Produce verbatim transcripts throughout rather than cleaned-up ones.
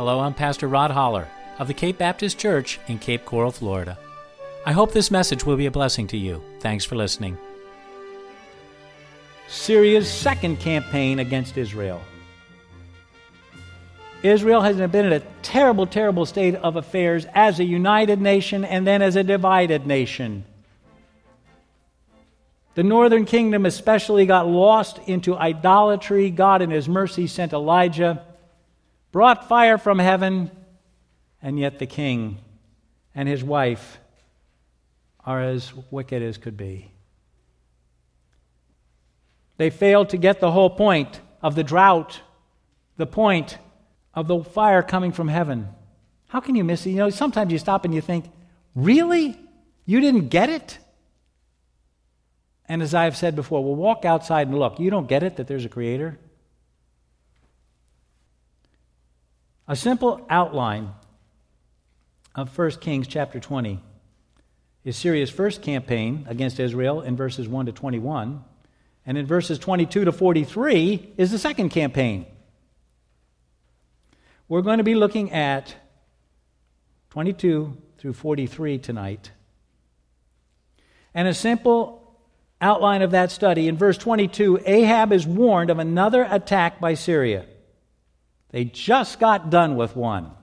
Hello, I'm Pastor Rod Holler of the Cape Baptist Church in Cape Coral, Florida. I hope this message will be a blessing to you. Thanks for listening. Syria's second campaign against Israel. Israel has been in a terrible, terrible state of affairs as a united nation and then as a divided nation. The northern kingdom especially got lost into idolatry. God in His mercy sent Elijah, brought fire from heaven, and yet the king and his wife are as wicked as could be. They failed to get the whole point of the drought, the point of the fire coming from heaven. How can you miss it? You know, sometimes you stop and you think, really? You didn't get it? And as I've said before, we'll walk outside and look. You don't get it that there's a creator? A simple outline of First Kings chapter twenty is Syria's first campaign against Israel in verses one to twenty-one, and in verses twenty-two to forty-three is the second campaign. We're going to be looking at twenty-two through forty-three tonight. And a simple outline of that study, in verse twenty-two, Ahab is warned of another attack by Syria. They just got done with one.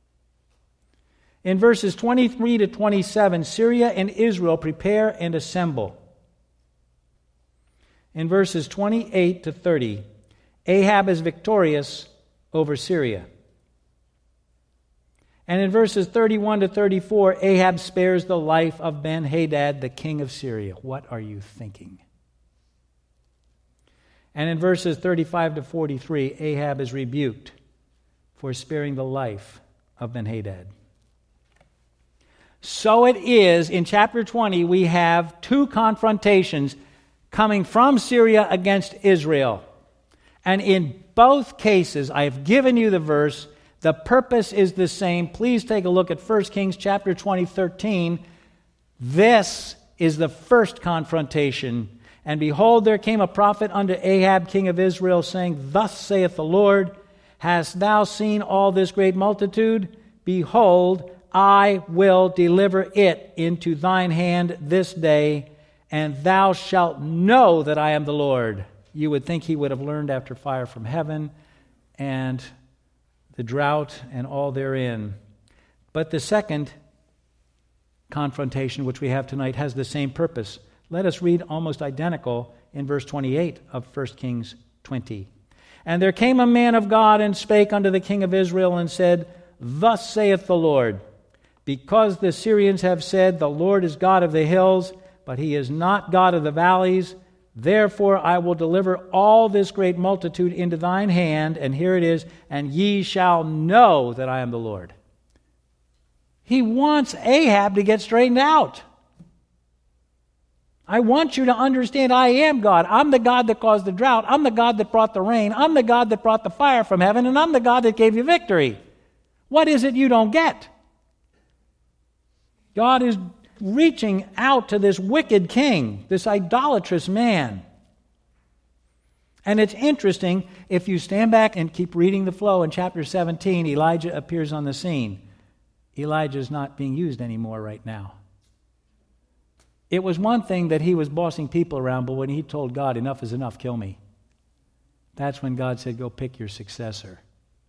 In verses twenty-three to twenty-seven, Syria and Israel prepare and assemble. In verses twenty-eight to thirty, Ahab is victorious over Syria. And in verses thirty-one to thirty-four, Ahab spares the life of Ben-Hadad, the king of Syria. What are you thinking? And in verses thirty-five to forty-three, Ahab is rebuked for sparing the life of Ben-Hadad. So it is, in chapter twenty, we have two confrontations coming from Syria against Israel. And in both cases, I have given you the verse. The purpose is the same. Please take a look at First Kings chapter twenty, thirteen. This is the first confrontation. And behold, there came a prophet unto Ahab, king of Israel, saying, Thus saith the Lord, Hast thou seen all this great multitude? Behold, I will deliver it into thine hand this day, and thou shalt know that I am the Lord. You would think he would have learned after fire from heaven and the drought and all therein. But the second confrontation, which we have tonight, has the same purpose. Let us read almost identical in verse twenty-eight of First Kings twenty. And there came a man of God and spake unto the king of Israel and said, Thus saith the Lord, because the Syrians have said, The Lord is God of the hills, but He is not God of the valleys, therefore I will deliver all this great multitude into thine hand, and here it is, and ye shall know that I am the Lord. He wants Ahab to get straightened out. I want you to understand I am God. I'm the God that caused the drought. I'm the God that brought the rain. I'm the God that brought the fire from heaven, and I'm the God that gave you victory. What is it you don't get? God is reaching out to this wicked king, this idolatrous man. And it's interesting, if you stand back and keep reading the flow in chapter seventeen, Elijah appears on the scene. Elijah is not being used anymore right now. It was one thing that he was bossing people around, but when he told God, enough is enough, kill me, that's when God said, go pick your successor.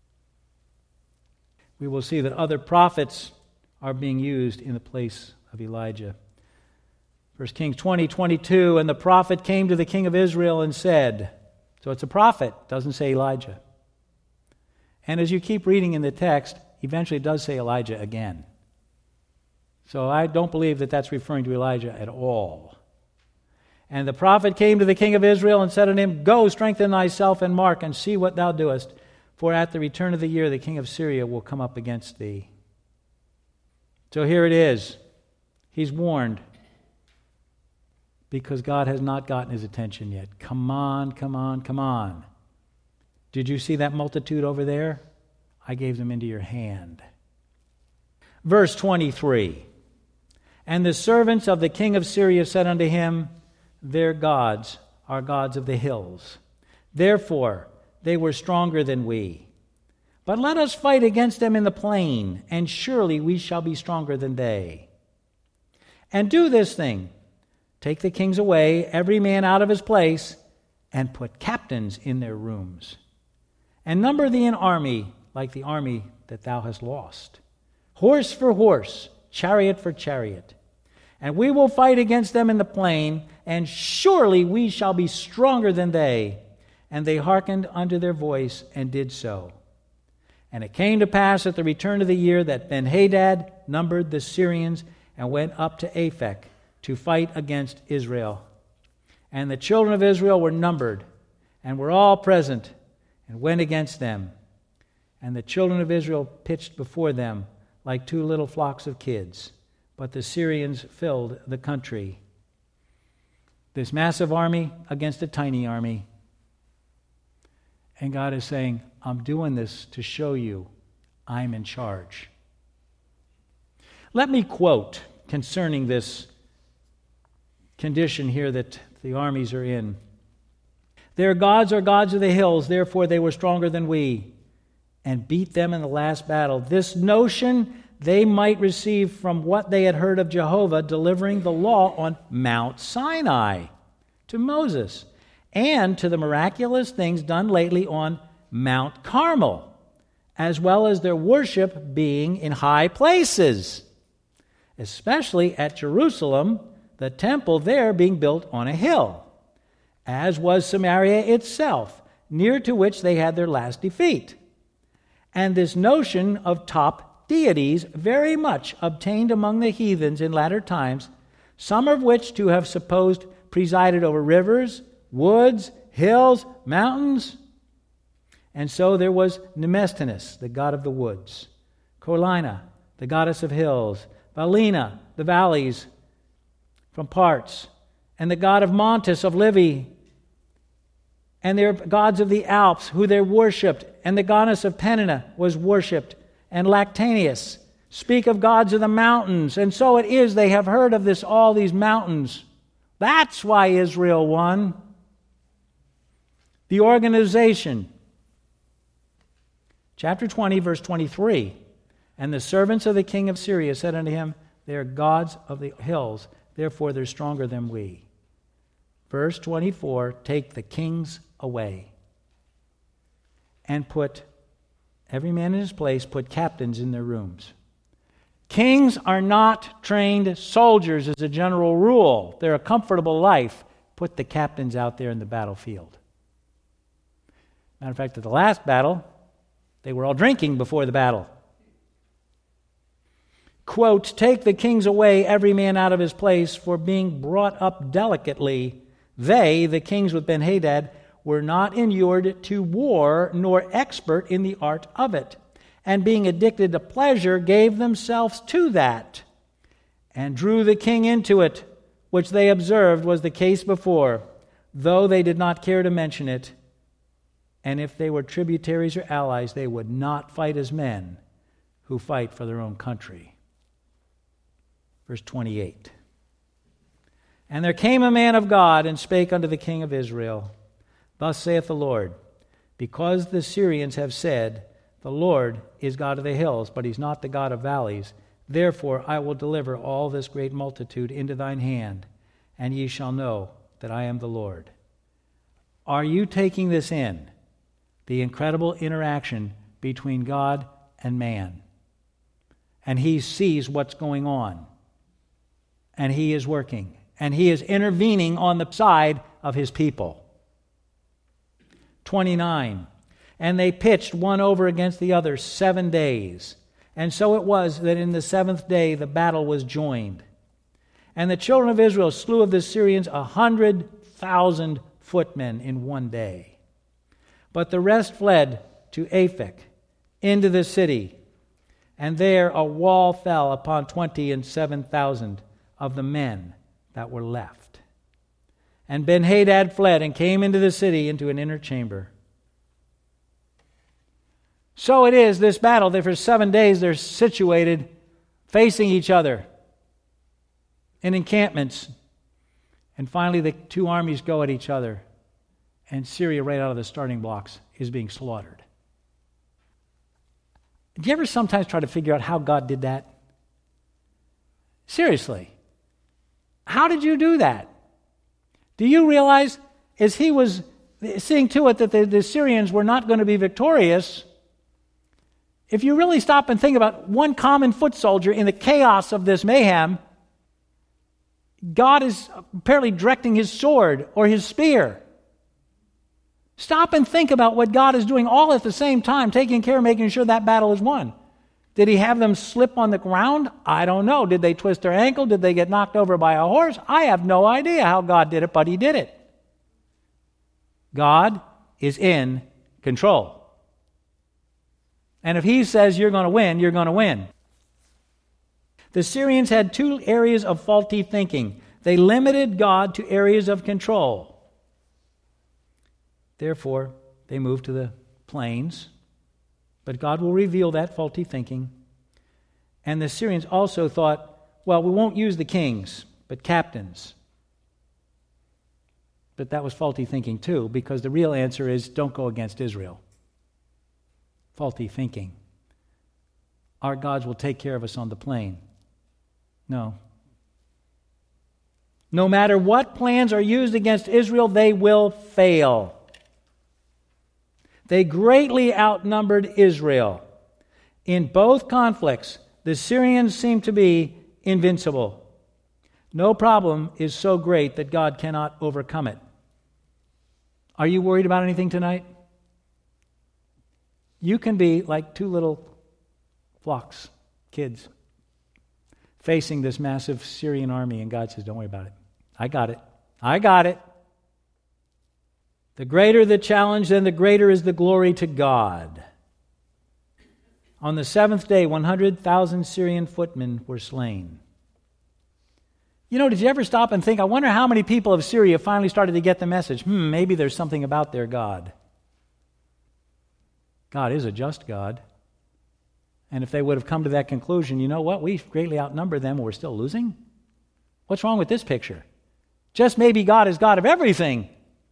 We will see that other prophets are being used in the place of Elijah. First Kings twenty, twenty-two, and the prophet came to the king of Israel and said, so it's a prophet, doesn't say Elijah. And as you keep reading in the text, eventually it does say Elijah again. So I don't believe that that's referring to Elijah at all. And the prophet came to the king of Israel and said unto him, Go, strengthen thyself and mark, and see what thou doest, for at the return of the year the king of Syria will come up against thee. So here it is. He's warned because God has not gotten his attention yet. Come on, come on, come on. Did you see that multitude over there? I gave them into your hand. Verse twenty-three. And the servants of the king of Syria said unto him, Their gods are gods of the hills. Therefore they were stronger than we. But let us fight against them in the plain, and surely we shall be stronger than they. And do this thing, take the kings away, every man out of his place, and put captains in their rooms. And number thee an army like the army that thou hast lost, horse for horse, chariot for chariot. And we will fight against them in the plain, and surely we shall be stronger than they. And they hearkened unto their voice, and did so. And it came to pass at the return of the year that Benhadad numbered the Syrians, and went up to Aphek to fight against Israel. And the children of Israel were numbered, and were all present, and went against them. And the children of Israel pitched before them like two little flocks of kids. But the Syrians filled the country. This massive army against a tiny army. And God is saying, I'm doing this to show you I'm in charge. Let me quote concerning this condition here that the armies are in. Their gods are gods of the hills, therefore they were stronger than we, and beat them in the last battle. This notion they might receive from what they had heard of Jehovah delivering the law on Mount Sinai to Moses, and to the miraculous things done lately on Mount Carmel, as well as their worship being in high places, especially at Jerusalem, the temple there being built on a hill, as was Samaria itself, near to which they had their last defeat. And this notion of top deities very much obtained among the heathens in latter times, some of which to have supposed presided over rivers, woods, hills, mountains. And so there was Nemestinus, the god of the woods, Colina, the goddess of hills, Balina, the valleys from parts, and the god of Montes of Livy, and their gods of the Alps, who they worshipped, and the goddess of Peninnah was worshipped, and Lactanius. Speak of gods of the mountains. And so it is, they have heard of this, all these mountains. That's why Israel won. The organization. Chapter twenty, verse twenty-three. And the servants of the king of Syria said unto him, they are gods of the hills, therefore they're stronger than we. Verse twenty-four, take the kings away and put every man in his place, put captains in their rooms. Kings are not trained soldiers as a general rule. They're a comfortable life. Put the captains out there in the battlefield. Matter of fact, at the last battle, they were all drinking before the battle. Quote, take the kings away, every man out of his place, for being brought up delicately. They, the kings with Benhadad, were not inured to war, nor expert in the art of it, and being addicted to pleasure, gave themselves to that, and drew the king into it, which they observed was the case before, though they did not care to mention it. And if they were tributaries or allies, they would not fight as men who fight for their own country. Verse twenty-eight. And there came a man of God and spake unto the king of Israel, thus saith the Lord, because the Syrians have said, the Lord is God of the hills, but he's not the God of valleys, therefore I will deliver all this great multitude into thine hand, and ye shall know that I am the Lord. Are you taking this in? The incredible interaction between God and man. And he sees what's going on. And he is working. And he is intervening on the side of his people. twenty-nine. And they pitched one over against the other seven days. And so it was that in the seventh day the battle was joined. And the children of Israel slew of the Syrians a hundred thousand footmen in one day. But the rest fled to Aphek, into the city. And there a wall fell upon twenty and seven thousand of the men that were left. And Benhadad fled and came into the city into an inner chamber. So it is, this battle, that for seven days they're situated facing each other in encampments. And finally the two armies go at each other. And Syria, right out of the starting blocks, is being slaughtered. Do you ever sometimes try to figure out how God did that? Seriously. How did you do that? Do you realize as he was seeing to it that the, the Syrians were not going to be victorious, if you really stop and think about one common foot soldier in the chaos of this mayhem, God is apparently directing his sword or his spear. Stop and think about what God is doing all at the same time, taking care of making sure that battle is won. Did he have them slip on the ground? I don't know. Did they twist their ankle? Did they get knocked over by a horse? I have no idea how God did it, but he did it. God is in control. And if he says you're going to win, you're going to win. The Syrians had two areas of faulty thinking. They limited God to areas of control. Therefore, they moved to the plains. But God will reveal that faulty thinking. And the Syrians also thought, well, we won't use the kings, but captains. But that was faulty thinking too, because the real answer is don't go against Israel. Faulty thinking. Our gods will take care of us on the plain. No. No matter what plans are used against Israel, they will fail. They greatly outnumbered Israel. In both conflicts, the Syrians seem to be invincible. No problem is so great that God cannot overcome it. Are you worried about anything tonight? You can be like two little flocks, kids, facing this massive Syrian army, and God says, don't worry about it. I got it. I got it. The greater the challenge, then the greater is the glory to God. On the seventh day, one hundred thousand Syrian footmen were slain. You know, did you ever stop and think, I wonder how many people of Syria finally started to get the message, hmm, maybe there's something about their God. God is a just God. And if they would have come to that conclusion, you know what, we greatly outnumber them and we're still losing? What's wrong with this picture? Just maybe God is God of everything.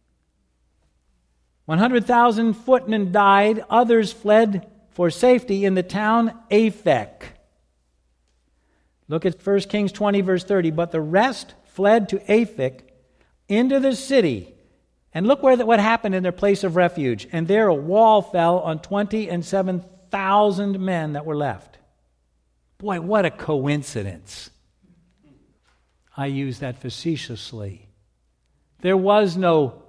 one hundred thousand footmen died. Others fled for safety in the town Aphek. Look at First Kings twenty, verse thirty. But the rest fled to Aphek into the city. And look where the, what happened in their place of refuge. And there a wall fell on twenty and seven thousand men that were left. Boy, what a coincidence. I use that facetiously. There was no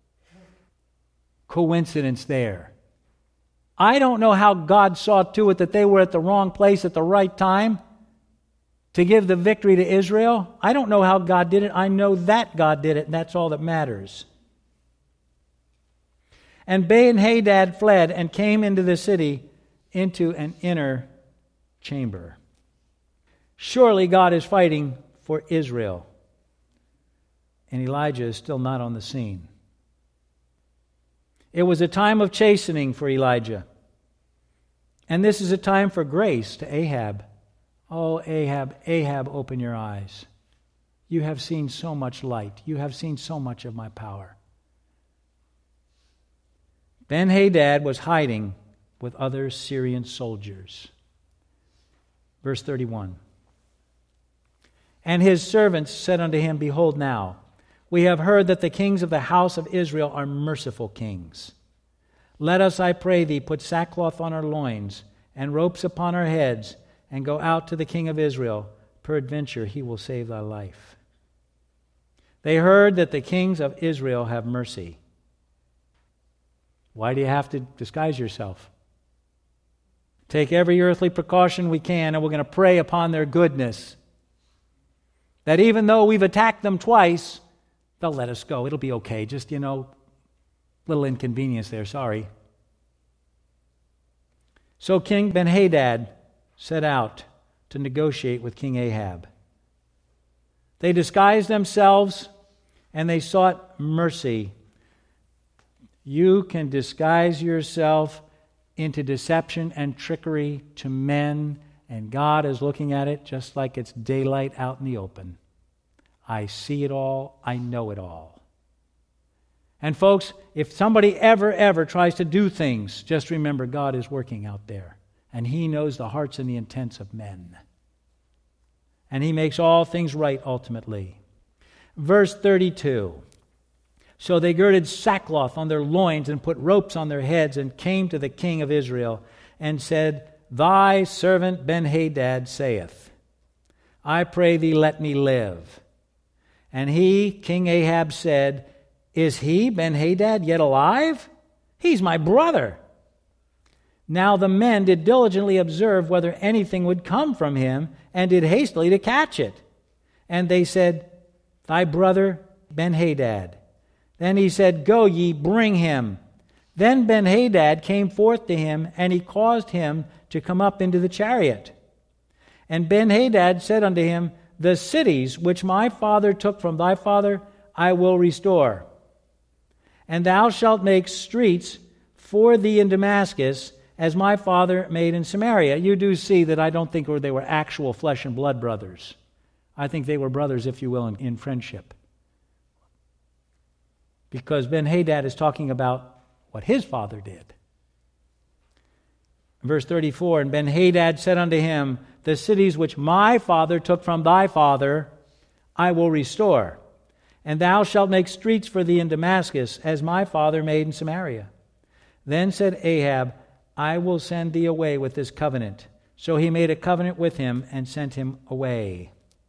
coincidence there. I don't know how God saw to it that they were at the wrong place at the right time to give the victory to Israel. I don't know how God did it. I know that God did it, and that's all that matters. And Ben-Hadad fled and came into the city into an inner chamber. Surely God is fighting for Israel. And Elijah is still not on the scene. It was a time of chastening for Elijah. And this is a time for grace to Ahab. Oh, Ahab, Ahab, open your eyes. You have seen so much light. You have seen so much of my power. Ben-Hadad was hiding with other Syrian soldiers. Verse thirty-one. And his servants said unto him, Behold now, we have heard that the kings of the house of Israel are merciful kings. Let us, I pray thee, put sackcloth on our loins and ropes upon our heads and go out to the king of Israel. Peradventure he will save thy life. They heard that the kings of Israel have mercy. Why do you have to disguise yourself? Take every earthly precaution we can, and we're going to pray upon their goodness. That even though we've attacked them twice, they'll let us go. It'll be okay. Just, you know, little inconvenience there. Sorry. So King Ben-Hadad set out to negotiate with King Ahab. They disguised themselves and they sought mercy. You can disguise yourself into deception and trickery to men, and God is looking at it just like it's daylight out in the open. I see it all. I know it all. And folks, if somebody ever, ever tries to do things, just remember God is working out there. and he knows the hearts and the intents of men. And he makes all things right ultimately. Verse thirty-two. So they girded sackcloth on their loins and put ropes on their heads and came to the king of Israel and said, Thy servant Ben-Hadad saith, I pray thee, let me live. And he, King Ahab, said, Is he, Ben-Hadad, yet alive? He's my brother. Now the men did diligently observe whether anything would come from him, and did hastily to catch it. And they said, Thy brother Ben-Hadad. Then he said, Go ye, bring him. Then Ben-Hadad came forth to him, and he caused him to come up into the chariot. And Ben-Hadad said unto him, The cities which my father took from thy father I will restore. And thou shalt make streets for thee in Damascus, as my father made in Samaria. You do see that I don't think they were actual flesh and blood brothers. I think they were brothers, if you will, in, in friendship. Because Ben-Hadad is talking about what his father did. Verse thirty-four, And Ben-Hadad said unto him, The cities which my father took from thy father I will restore. And thou shalt make streets for thee in Damascus, as my father made in Samaria. Then said Ahab, I will send thee away with this covenant. So he made a covenant with him and sent him away.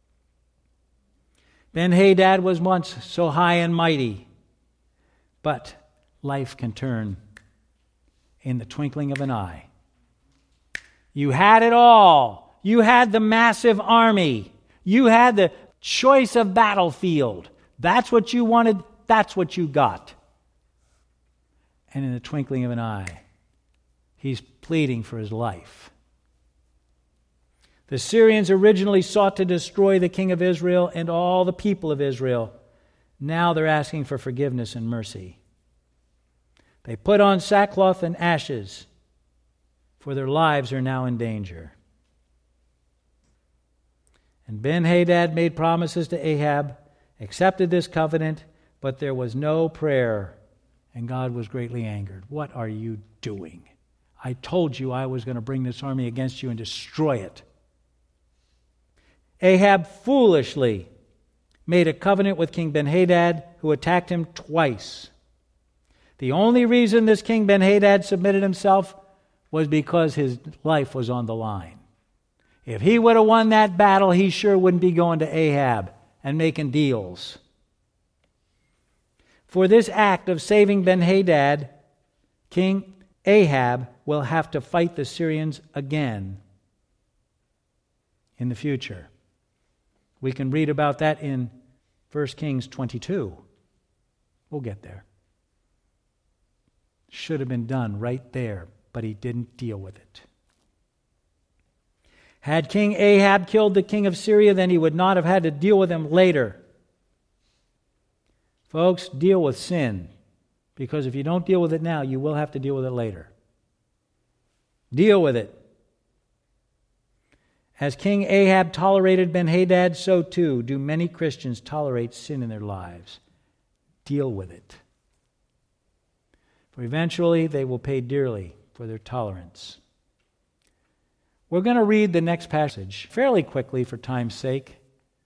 Ben-Hadad was once so high and mighty, but life can turn in the twinkling of an eye. You had it all. You had the massive army. You had the choice of battlefield. That's what you wanted. That's what you got. And in the twinkling of an eye, he's pleading for his life. The Syrians originally sought to destroy the king of Israel and all the people of Israel. Now they're asking for forgiveness and mercy. They put on sackcloth and ashes, for their lives are now in danger. And Ben-Hadad made promises to Ahab, accepted this covenant, but there was no prayer, and God was greatly angered. What are you doing? I told you I was going to bring this army against you and destroy it. Ahab foolishly made a covenant with King Ben-Hadad, who attacked him twice. The only reason this King Ben-Hadad submitted himself was because his life was on the line. If he would have won that battle, he sure wouldn't be going to Ahab and making deals. For this act of saving Ben-Hadad, King Ahab will have to fight the Syrians again in the future. We can read about that in First Kings twenty-two. We'll get there. Should have been done right there, but he didn't deal with it. Had King Ahab killed the king of Syria, then he would not have had to deal with him later. Folks, deal with sin, because if you don't deal with it now, you will have to deal with it later. Deal with it. As King Ahab tolerated Ben-Hadad, so too do many Christians tolerate sin in their lives. Deal with it. For eventually they will pay dearly for their tolerance. We're going to read the next passage fairly quickly for time's sake.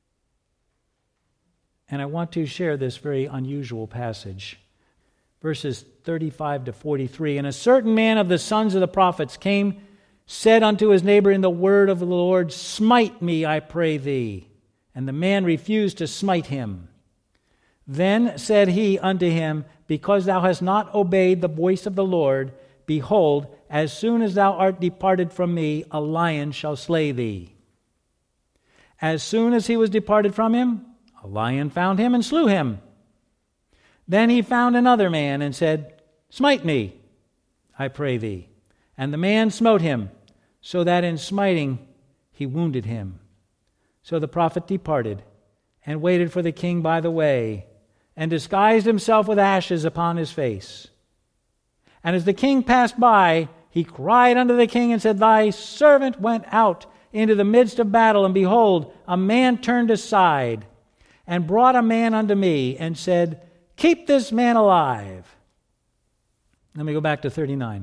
And I want to share this very unusual passage. Verses thirty-five to forty-three. And a certain man of the sons of the prophets came, said unto his neighbor in the word of the Lord, Smite me, I pray thee. And the man refused to smite him. Then said he unto him, Because thou hast not obeyed the voice of the Lord, behold, as soon as thou art departed from me, a lion shall slay thee. As soon as he was departed from him, a lion found him and slew him. Then he found another man and said, Smite me, I pray thee. And the man smote him, so that in smiting he wounded him. So the prophet departed and waited for the king by the way, and disguised himself with ashes upon his face. And as the king passed by, he cried unto the king and said, Thy servant went out into the midst of battle, and behold, a man turned aside, and brought a man unto me, and said, Keep this man alive. Let me go back to thirty-nine.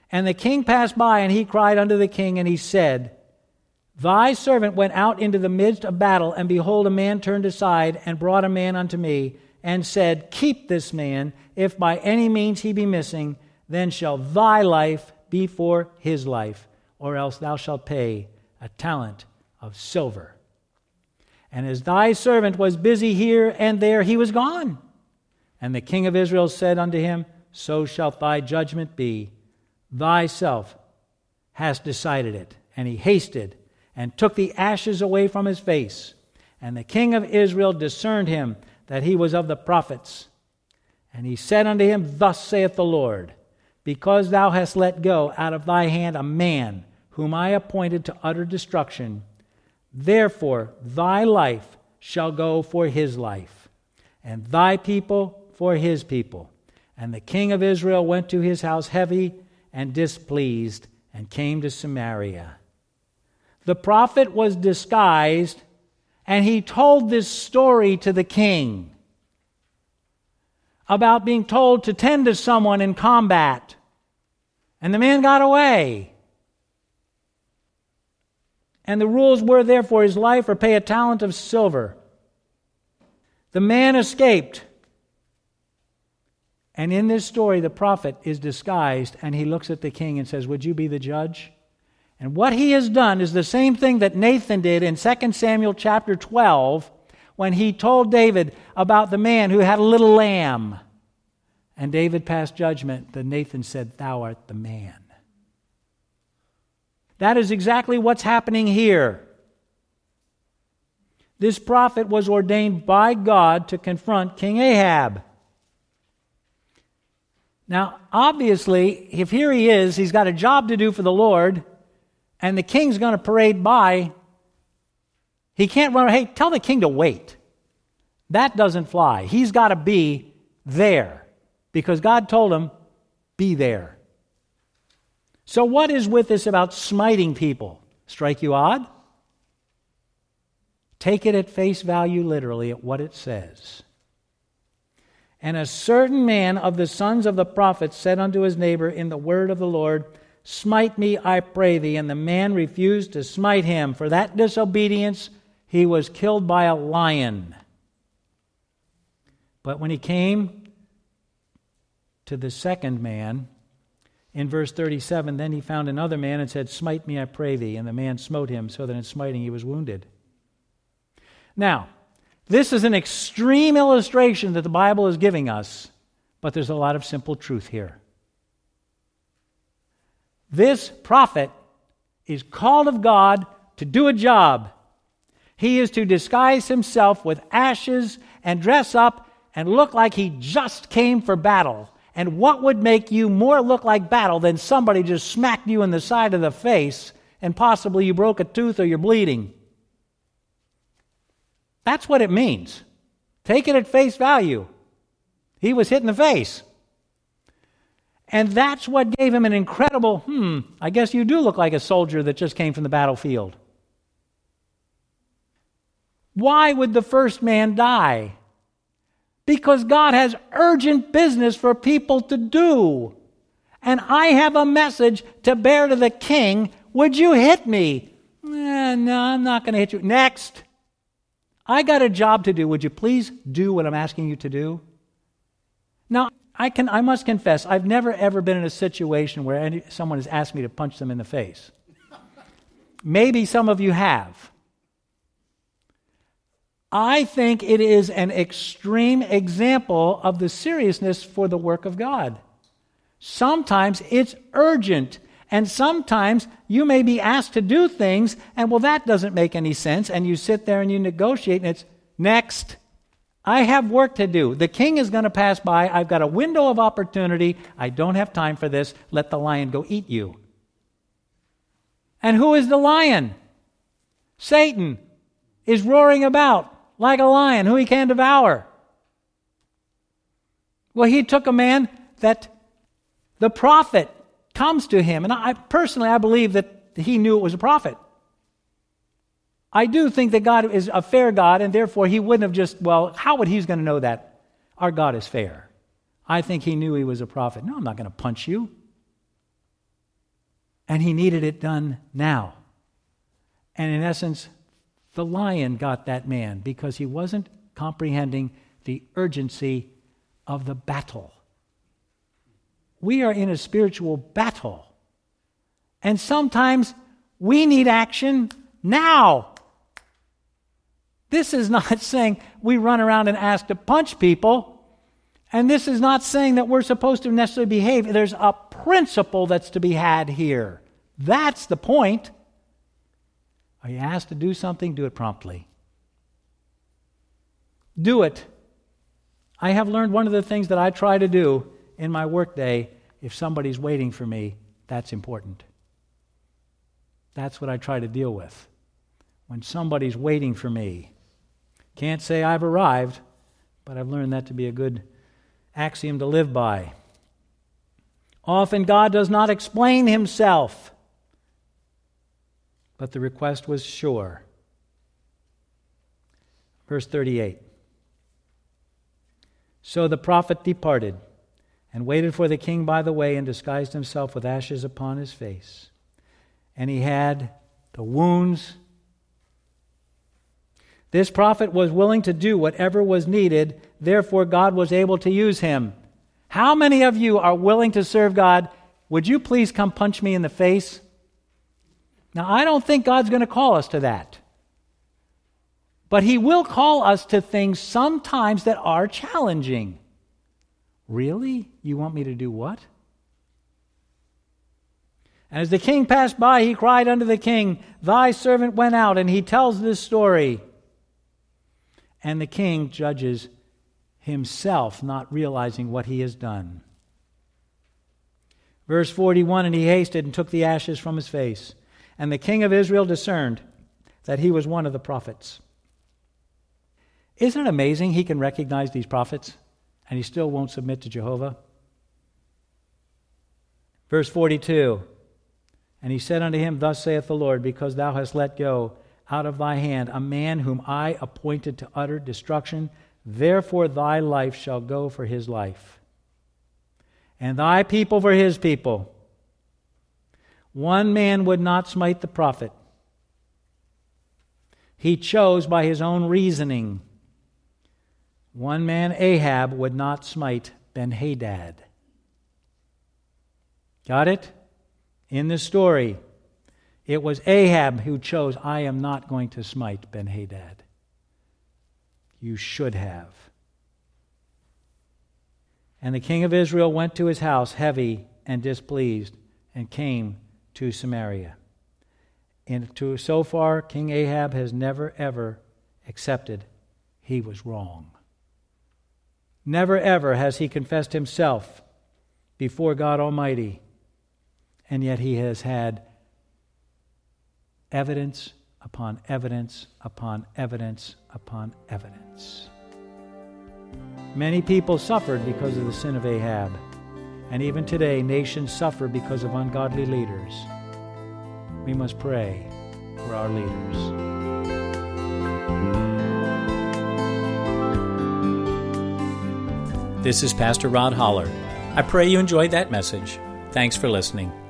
And the king passed by, and he cried unto the king, and he said, Thy servant went out into the midst of battle, and behold, a man turned aside, and brought a man unto me, and said, Keep this man, if by any means he be missing, then shall thy life be for his life, or else thou shalt pay a talent of silver. And as thy servant was busy here and there, he was gone. And the king of Israel said unto him, So shalt thy judgment be. Thyself hast decided it. And he hasted and took the ashes away from his face. And the king of Israel discerned him that he was of the prophets. And he said unto him, Thus saith the Lord, Because thou hast let go out of thy hand a man whom I appointed to utter destruction, therefore thy life shall go for his life, and thy people for his people. And the king of Israel went to his house heavy and displeased, and came to Samaria. The prophet was disguised, and he told this story to the king about being told to tend to someone in combat. And the man got away. And the rules were, therefore, his life or pay a talent of silver. The man escaped. And in this story, the prophet is disguised, and he looks at the king and says, Would you be the judge? And what he has done is the same thing that Nathan did in Second Samuel chapter twelve, when he told David about the man who had a little lamb. And David passed judgment. Then Nathan said, Thou art the man. That is exactly what's happening here. This prophet was ordained by God to confront King Ahab. Now, obviously, if here he is, he's got a job to do for the Lord, and the king's going to parade by, he can't run, hey, tell the king to wait. That doesn't fly. He's got to be there, because God told him, be there. So what is with this about smiting people? Strike you odd? Take it at face value literally at what it says. And a certain man of the sons of the prophets said unto his neighbor in the word of the Lord, Smite me, I pray thee. And the man refused to smite him. For that disobedience he was killed by a lion. But when he came to the second man, in verse thirty-seven, then he found another man and said, Smite me, I pray thee. And the man smote him, so that in smiting he was wounded. Now, this is an extreme illustration that the Bible is giving us, but there's a lot of simple truth here. This prophet is called of God to do a job. He is to disguise himself with ashes and dress up and look like he just came for battle. And what would make you more look like battle than somebody just smacked you in the side of the face and possibly you broke a tooth or you're bleeding? That's what it means. Take it at face value. He was hit in the face. And that's what gave him an incredible, hmm, I guess you do look like a soldier that just came from the battlefield. Why would the first man die? Because God has urgent business for people to do. And I have a message to bear to the king. Would you hit me? Eh, no, I'm not going to hit you. Next. I got a job to do. Would you please do what I'm asking you to do? Now, I can. I must confess, I've never ever been in a situation where any, someone has asked me to punch them in the face. Maybe some of you have. I think it is an extreme example of the seriousness for the work of God. Sometimes it's urgent, and sometimes you may be asked to do things, and well, that doesn't make any sense, and you sit there and you negotiate, and it's next. I have work to do. The king is going to pass by. I've got a window of opportunity. I don't have time for this. Let the lion go eat you. And who is the lion? Satan is roaring about like a lion who he can devour. Well, he took a man that the prophet comes to him. And I personally, I believe that he knew it was a prophet. I do think that God is a fair God, and therefore he wouldn't have just, well, how would he's going to know that? Our God is fair. I think he knew he was a prophet. No, I'm not going to punch you. And he needed it done now. And in essence, the lion got that man because he wasn't comprehending the urgency of the battle. We are in a spiritual battle. And sometimes we need action now. This is not saying we run around and ask to punch people. And this is not saying that we're supposed to necessarily behave. There's a principle that's to be had here. That's the point. Are you asked to do something? Do it promptly. Do it. I have learned one of the things that I try to do in my workday, if somebody's waiting for me, that's important. That's what I try to deal with. When somebody's waiting for me. Can't say I've arrived, but I've learned that to be a good axiom to live by. Often God does not explain himself, but the request was sure. Verse thirty-eight. So the prophet departed and waited for the king by the way and disguised himself with ashes upon his face. And he had the wounds. This prophet was willing to do whatever was needed, therefore God was able to use him. How many of you are willing to serve God? Would you please come punch me in the face? Now, I don't think God's going to call us to that. But he will call us to things sometimes that are challenging. Really? You want me to do what? And as the king passed by, he cried unto the king, Thy servant went out, and he tells this story. And the king judges himself, not realizing what he has done. Verse forty-one, and he hasted and took the ashes from his face. And the king of Israel discerned that he was one of the prophets. Isn't it amazing he can recognize these prophets, and he still won't submit to Jehovah? Verse forty-two, and he said unto him, Thus saith the Lord, because thou hast let go out of thy hand a man whom I appointed to utter destruction, therefore thy life shall go for his life, and thy people for his people. One man would not smite the prophet. He chose by his own reasoning. One man, Ahab, would not smite Ben-Hadad. Got it? In the story, it was Ahab who chose, I am not going to smite Ben-Hadad. You should have. And the king of Israel went to his house heavy and displeased, and came to Samaria. And to, so far, King Ahab has never, ever accepted he was wrong. Never, ever has he confessed himself before God Almighty. And yet he has had evidence upon evidence upon evidence upon evidence. Many people suffered because of the sin of Ahab. And even today, nations suffer because of ungodly leaders. We must pray for our leaders. This is Pastor Rod Holler. I pray you enjoyed that message. Thanks for listening.